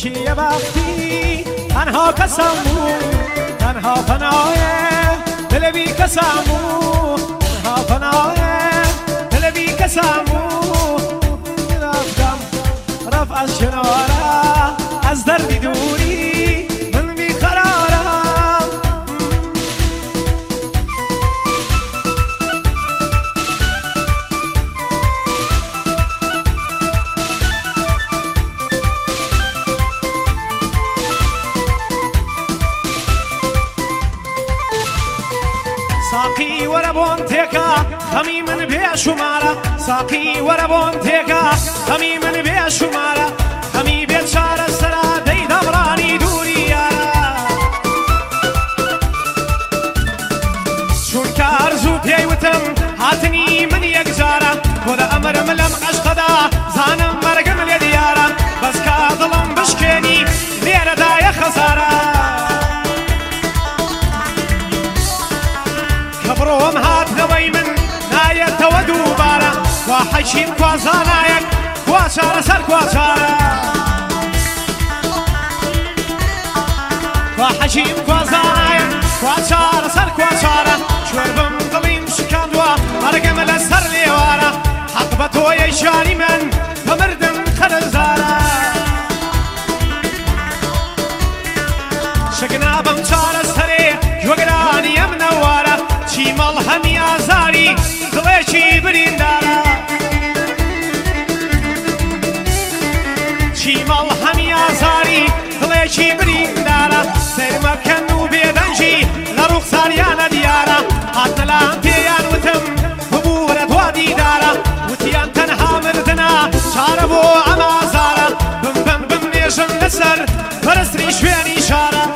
چیه وقتی تنها کسم بود، تنها پناه دل بی کسم بود، تنها پناه دل بی کسم بود. رفتم رفت از کنارم، از دردی دوری من بیقرارم. ساقی وربون تکا خمی من بیشمارا، ساقی وربون تکا خمی من بیشمارا، خمی بیچاره سرا دی دبرانی دوری یارا. چون که ارزو پیوتم هاتنی من یک جارا، خود امر ملم عشقدا زانم مرگم لیدیارا، بس که دلم بشکنی لیره دای خسارا. كبروهم هات ذوي من نايت ودوبارا، وحشيم كوازانايك كواشارة سر كواشارة، وحشيم كوازانايك كواشارة سر كواشارة. شوربم ضليم شكاندوا مرقم الأسهر ليوارا، حقبتو يشاني من فمردم خرزارا. شقنا بمشارة سري جوغراني يمنوارا، چی مال همی آزاری دلشی بریندارا، چی مال همی آزاری دلشی بریندارا. سرمکن و بیدنجی لرخصاریان دیارا، هات نلام پیان وتم ببورت وادی دارا، وتیان تنها مردنا چاره بو امازارا. بم بم بم نیشن لسر پرستری شوینی شارا،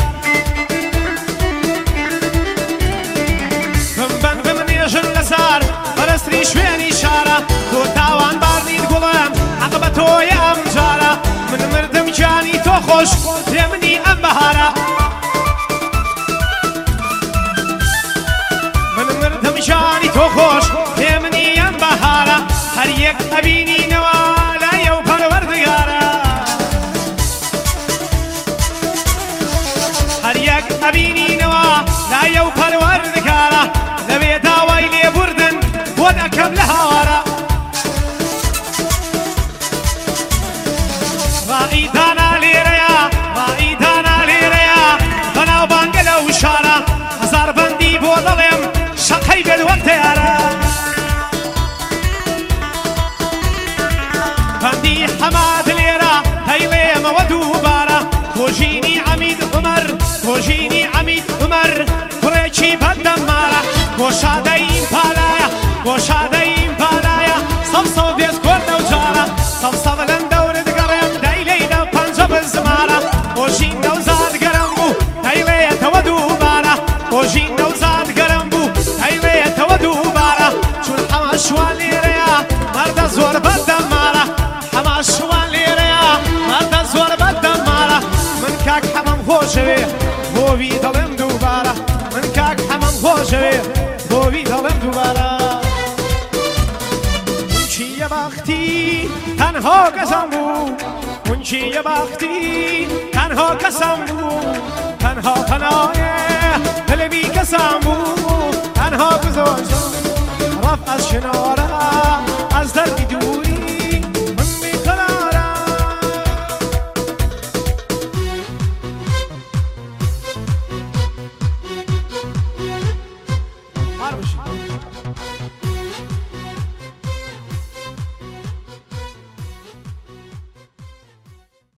لسار پرستری شوینی شارا. تو تاوان باردید گلم عقب توی ام جارا، من مردم جانی تو خوش یمنی ام بهارا، من مردم جانی تو خوش یمنی ام بهارا. هر یک ابینی نوالا یو پروردگارا، هر یک ابینی نوالا یو پروردگارا. نبي داوي لي بردن ودكم لها ورا، رائدانا ليريا رائدانا ليريا، بنا وبانقلا وشارا هزار بندي بوضلم شقي بالوقت يارا. بندي حماد ليرا هيليم ودوبارا، توجيني عميد عمر توجيني عميد عمر، بريشي بدم مارا. گوشاده این پالایا گوشاده این پالایا، صف بیز کرد و جارا، صف لن دورد گرم دیلی دو پنجاب زمارا. اوجین نوزاد گرم بو دیلی تو دوبارا، اوجین نوزاد گرم بو دیلی تو دوبارا. چون حماشوالی ریا مرد زور بدم مارا، حماشوالی ریا مرد زور بدم مارا. من کاک حمام خوشوی بوی دلم دوبارا، من کاک حمام خوشوی بوی دلم دوباره. اون چیه وقتی تنها کسم بود، اون چیه وقتی تنها کسم بود، تنها پناه دل بی کسم بود، تنها گذاشتم رفت از کنار